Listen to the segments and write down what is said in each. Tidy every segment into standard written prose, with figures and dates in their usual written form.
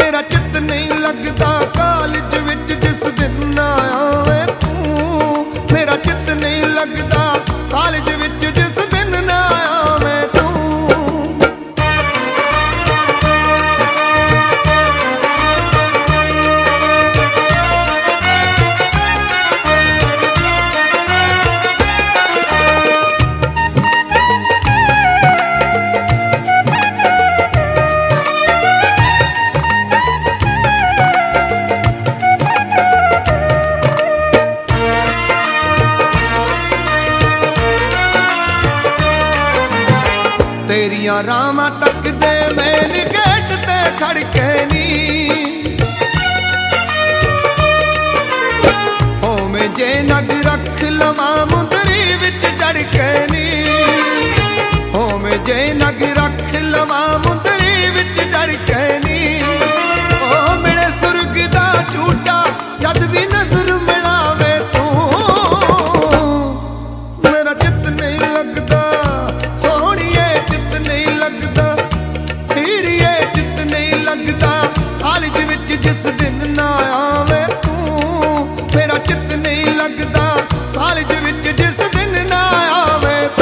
मेरा चित नहीं लगता कॉलेज विच जिस दिन ना आवे तू। मेरा चित नहीं लगता कॉलेज विच जिस दिन ना आवे तू। तेरिया रामा तक दे मेन गेट ते खड़के नी। होवे जे नग रख लवा मुंदरी विच चढ़ के नी। होवे जे नग रख लवा मुंदरी विच चढ़ के नी। ओ मिले सुर्ग दा झूठा जद भी नजर मिलावे तू। मेरा चित नहीं लगता सोहणिए, चित नहीं लगता हीरिए, चित नहीं लगता कॉलेज विच जिस दिन ना आवे तू। मेरा चित नहीं लगता कॉलेज विच जिस दिन ना आवे तू।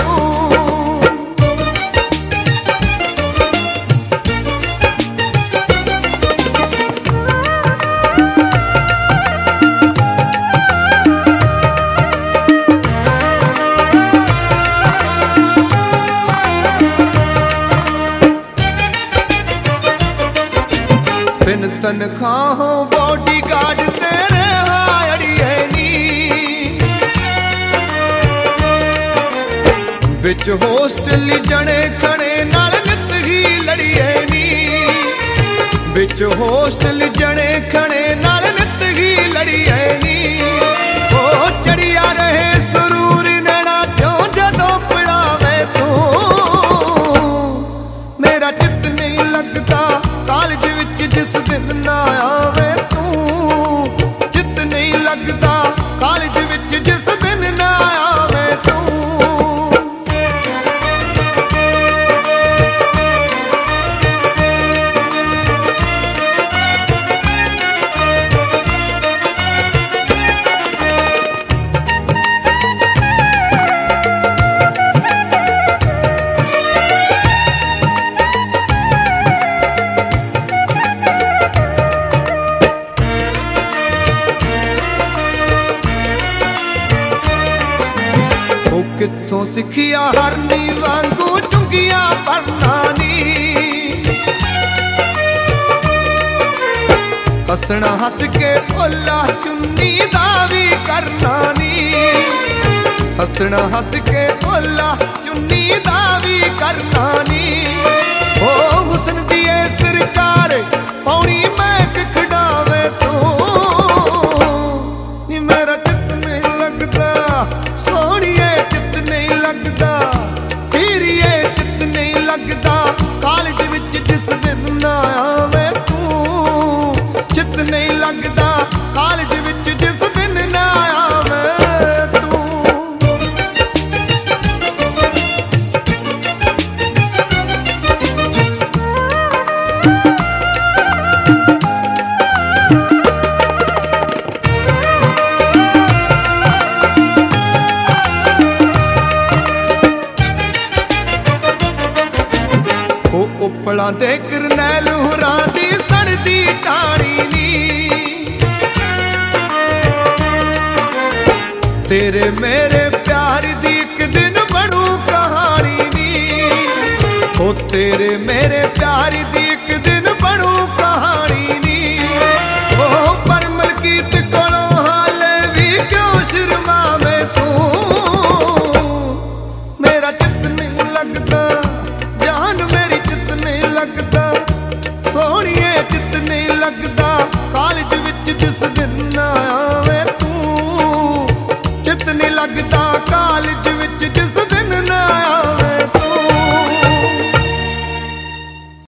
बिन तनखाहों बॉडी गार्ड तेरे हाड़िए नी। बिच होस्टल जने खड़े नाल नित ही लड़िए नी। बिच होस्टल जने खड़े नाल नित ही लड़िए नी। ओ चढ़िया रहे सुरूर नैना क्यों जदों पड़ावे तू। मेरा चित नहीं लगता कॉलेज विच जिस दिन ना आवे तू। चित नहीं लगता कॉलेज विच जिस दिन ना आवे तू। कित्थों सिखिया हरनी वांगू चुंगिया भरना नी। हसना हस के भोला चुन्नी दा भी करना नी। हसना हस के भोला चुन्नी दा भी करना नी। ओ हुस्न दिए सरकार पौड़ी मैक खड़ावे तू। नी मेरा चित नहीं लगता सोहणिए, चित नहीं लगता हीरिए, चित नहीं लगता कॉलेज विच जिस दिन ना आवे तू। चित नहीं लगता कॉलेज विच जिस दिन ना आवे तू। उपला दे करनैल हुरां दी सड़दी टाणी नी। तेरे मेरे प्यार दी एक दिन बनू कहानी नी। ओ तेरे मेरे प्यार दी एक दिन